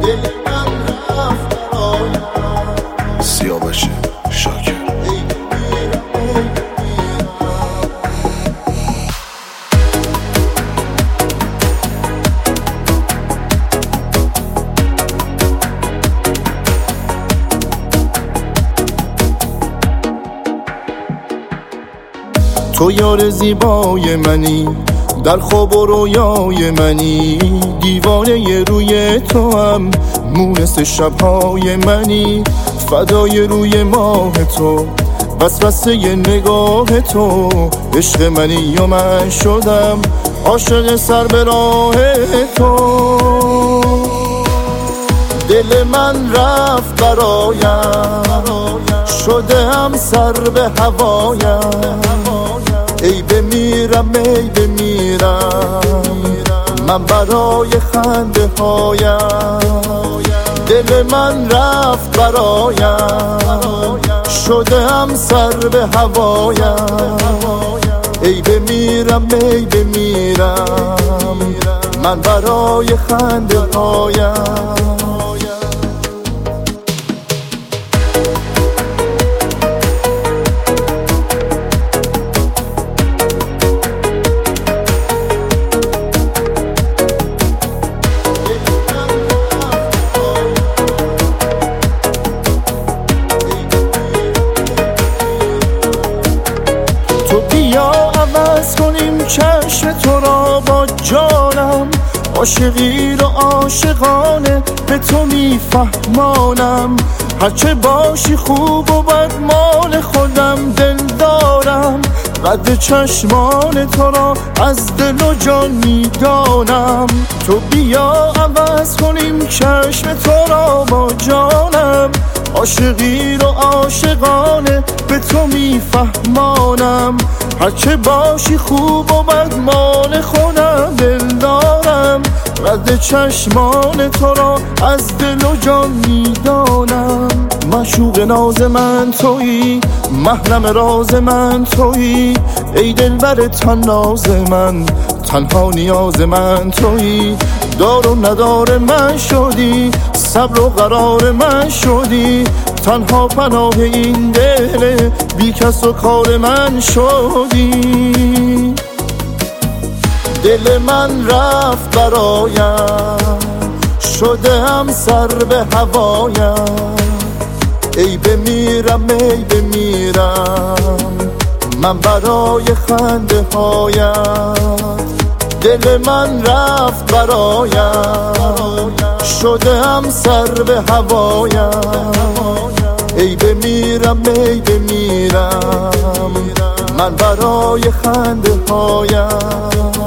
دل من رفت برایم. سیاوش شاکر. تو یار زیبای منی، در خواب و رویای منی، دیوانه روی تو هم، مونس شبهای منی، فدای روی ماه تو، وسوسه نگاه تو، عشق منی و من شدم عاشق سر به راه تو. دل من رفت برایم، شده هم سر به هوایم. ای بمیرم ای بمیرم من برای خنده هایم. دل من رفت برایم، شده هم سر به هوایم. ای بمیرم ای بمیرم من برای خنده هایم. عوض کنیم چشم تو را با جانم، عاشقی رو عاشقانه به تو میفهمانم. هرچه باشی خوب و بد مال خودم دل دارم، رد چشمان تو را از دل و جان میدانم. تو بیا عوض کنیم چشم تو را با جانم، عاشقی رو عاشقانه به تو میفهمانم. هرچه باشی خوب و بد مال خودم دل دارم، رد چشمان تو را از دل و جان میدانم. معشوق ناز من تویی، محرم راز من تویی، ای دلبر طناز من، تنها نیاز من تویی. دار و ندار من شدی، صبر و قرار من شدی، تنها پناه این دل بی کس و کار من شدی. دل من رفت برایم، شده هم سر به هوایم. ای بمیرم ای بمیرم من برای خنده هایم. دل من رفت برایم، شده هم سر به هوایم. ای بمیرم ای بمیرم من برای خنده هایم.